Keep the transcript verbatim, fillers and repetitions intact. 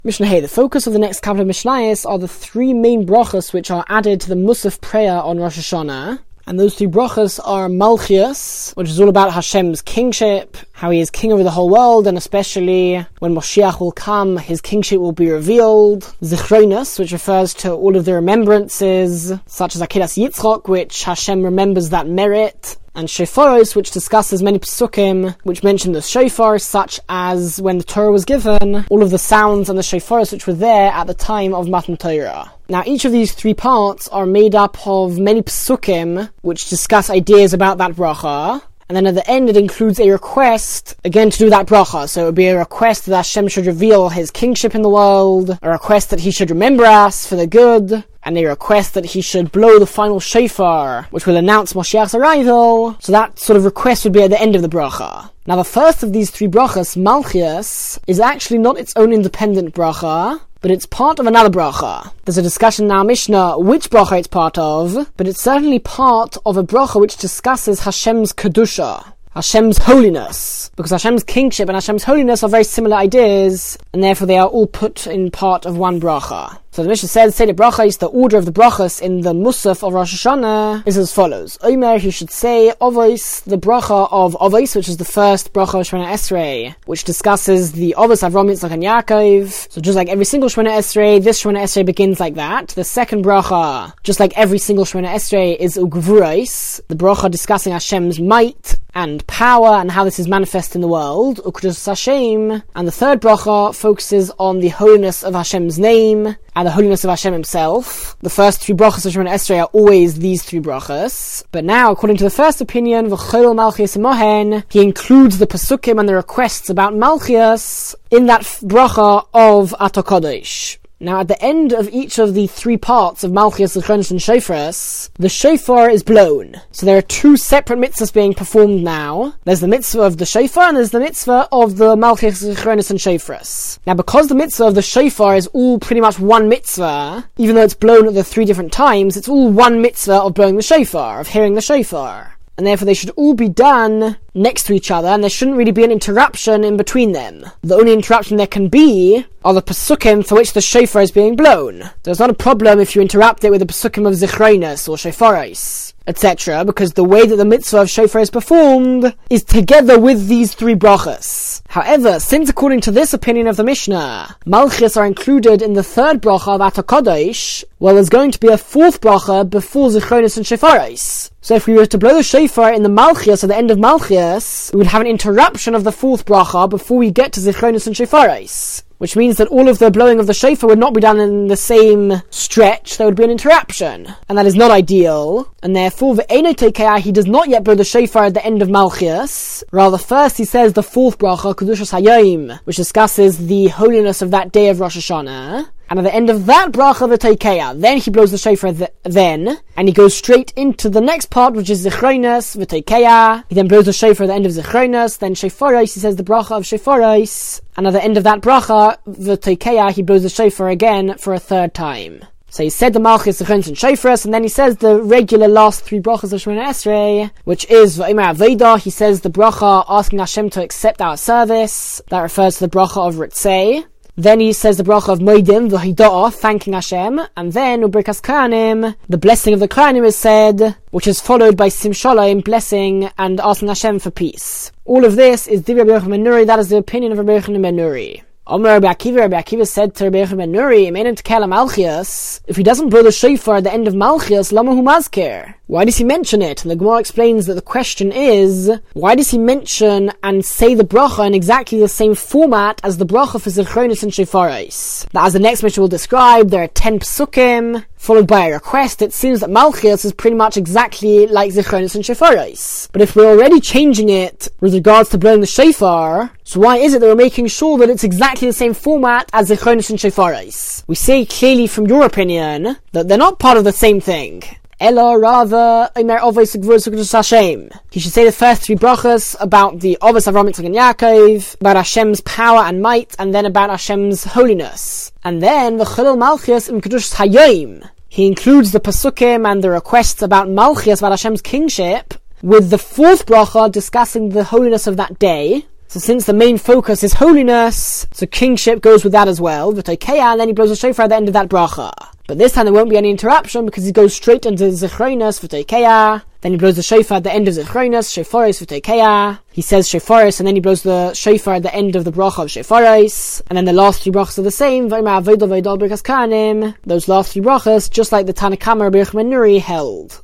Mishnah Hey, the focus of the next couple of Mishnayos are the three main brachas which are added to the Musaf prayer on Rosh Hashanah. And those three brachas are Malchias, which is all about Hashem's kingship, how he is king over the whole world, and especially when Moshiach will come, his kingship will be revealed. Zichronos, which refers to all of the remembrances, such as Akedas Yitzchok, which Hashem remembers that merit. And Shofaros, which discusses many psukim, which mention the shofar, such as when the Torah was given, all of the sounds and the shofaros which were there at the time of Matan Torah. Now, each of these three parts are made up of many psukim, which discuss ideas about that bracha. And then at the end it includes a request, again to do that bracha. So it would be a request that Hashem should reveal his kingship in the world, a request that he should remember us for the good, and a request that he should blow the final shofar, which will announce Moshiach's arrival. So that sort of request would be at the end of the bracha. Now the first of these three brachas, Malchias, is actually not its own independent bracha, but it's part of another bracha. There's a discussion now, Mishnah, which bracha it's part of, but it's certainly part of a bracha which discusses Hashem's kedusha, Hashem's holiness, because Hashem's kingship and Hashem's holiness are very similar ideas, and therefore they are all put in part of one bracha. So the Mishnah says, say the brachas, the order of the brachas in the Musaf of Rosh Hashanah is as follows. Omer, he should say, Avos, the bracha of Avos, which is the first bracha of Shemona Esrei, which discusses the Avos Avram, Yitzchak, and Yaakov. So just like every single Shemona Esrei, this Shemona Esrei begins like that. The second bracha, just like every single Shemona Esrei, is Ugvurais, the bracha discussing Hashem's might and power and how this is manifest in the world, Ukdus Hashem. And the third bracha focuses on the holiness of Hashem's name and the holiness of Hashem himself. The first three brachas of Shemona Esrei are always these three brachas. But now, according to the first opinion, V'chol Malchias Mohen, he includes the pasukim and the requests about Malchias in that bracha of Ato Kodesh. Now, at the end of each of the three parts of Malchias, Zichronos, and Shofaros, the shofar is blown. So there are two separate mitzvahs being performed now. There's the mitzvah of the shofar, and there's the mitzvah of the Malchias, Zichronos, and Shofaros. Now, because the mitzvah of the shofar is all pretty much one mitzvah, even though it's blown at the three different times, it's all one mitzvah of blowing the shofar, of hearing the shofar. And therefore they should all be done next to each other, and there shouldn't really be an interruption in between them. The only interruption there can be are the pasukim for which the shofar is being blown. So it's not a problem if you interrupt it with the pasukim of Zichronos or Shofaros, et cetera, because the way that the mitzvah of shofar is performed is together with these three brachas. However, since according to this opinion of the Mishnah, Malchias are included in the third bracha of Ato Kodesh, well, there's going to be a fourth bracha before Zichronos and Shofaros. So if we were to blow the shofar in the Malchias at the end of Malchias, we would have an interruption of the fourth bracha before we get to Zichronos and Shofaros, which means that all of the blowing of the shofar would not be done in the same stretch. There would be an interruption, and that is not ideal. And therefore, V'eino Tekeah, he does not yet blow the shofar at the end of Malchias. Rather, first he says the fourth bracha, Kedushas Hayom, which discusses the holiness of that day of Rosh Hashanah. And at the end of that bracha, the Tekeah, then he blows the shofar th- then, and he goes straight into the next part, which is Zichronos, the Tekeah. He then blows the shofar at the end of Zichronos, then Shofaros, he says the bracha of Shofaros, and at the end of that bracha, the Tekeah, he blows the shofar again for a third time. So he said the Malchus, Zichronos, and Shofaros, and then he says the regular last three brachas of Shemona Esrei, which is V'omer Aveda. He says the bracha asking Hashem to accept our service. That refers to the bracha of Ritzei. Then he says the bracha of Moedim, the Hida'ah, thanking Hashem, and then Ubrikas Kohanim, the blessing of the Kohanim is said, which is followed by Sim Shalom, blessing and asking Hashem for peace. All of this is Divrei Rabbi Yochanan ben Nuri, that is the opinion of Rabbi Yochanan ben Nuri. Omer Rabbi Akiva, Rabbi Akiva said to Rabbi Yochanan ben Nuri, if he doesn't blow the shofar at the end of Malchias, lama hu mazkir? Why does he mention it? And the Gemara explains that the question is, why does he mention and say the bracha in exactly the same format as the bracha for Zichronos and Shofaros? That, as the next Mishnah will describe, there are ten psukim, followed by a request. It seems that Malchias is pretty much exactly like Zichronos and Shofaros. But if we're already changing it with regards to blowing the shofar, so why is it that we're making sure that it's exactly the same format as Zichronos and Shofaros? We see clearly from your opinion that they're not part of the same thing. Ella rather, Omer Avos Gvurus Ukdus Hashem. He should say the first three brachas about the Avos Avram, Yitzchak, and Yaakov, about Hashem's power and might, and then about Hashem's holiness. And then V'chol Malchias im Kedushas Hayom. He includes the pasukim and the requests about Malchias, about Hashem's kingship, with the fourth bracha discussing the holiness of that day. So since the main focus is holiness, so kingship goes with that as well. V'toikeya, and then he blows the shofar at the end of that bracha. But this time there won't be any interruption because he goes straight into Zichronos V'toikeya. Then he blows the shofar at the end of Zichronos, Shofaros V'toikeya. He says Shofaros, and then he blows the shofar at the end of the bracha of Shofaros. And then the last three brachas are the same. Those last three brachas, just like the Tanakama Rabbi Yochanan Nuri held.